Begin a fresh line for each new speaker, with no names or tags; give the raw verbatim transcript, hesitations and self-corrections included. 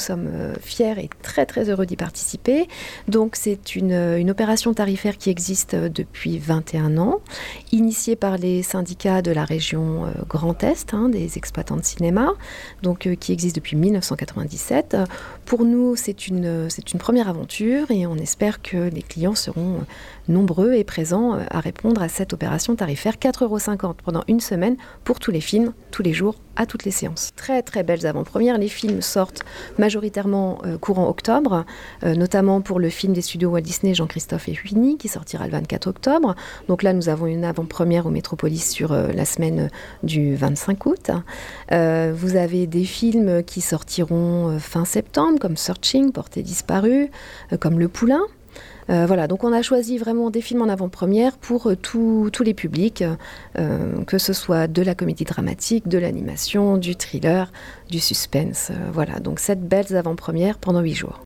sommes euh, fiers et très très heureux d'y participer. Donc c'est une, une opération tarifaire qui existe depuis vingt et un ans, initiée par les syndicats de la région euh, Grand Est, hein, des exploitants de cinéma, donc euh, qui existe depuis mille neuf cent quatre-vingt-dix-sept. Pour nous, c'est une, c'est une première aventure et on espère que les clients seront nombreux et présents à répondre à cette opération tarifaire. quatre euros cinquante pendant une semaine pour tous les films, tous les jours, à toutes les séances. Très très belles avant-premières. Les films sortent majoritairement euh, courant octobre, euh, notamment pour le film des studios Walt Disney, Jean-Christophe et Huini, qui sortira le vingt-quatre octobre. Donc là, nous avons une avant-première au Métropolis sur euh, la semaine du vingt-cinq août. Euh, vous avez des films qui sortiront euh, fin septembre, comme Searching, Portée disparue, euh, comme Le Poulain. Euh, voilà, donc on a choisi vraiment des films en avant-première pour euh, tous les publics, euh, que ce soit de la comédie dramatique, de l'animation, du thriller, du suspense. Euh, voilà, donc sept belles avant-premières pendant huit jours.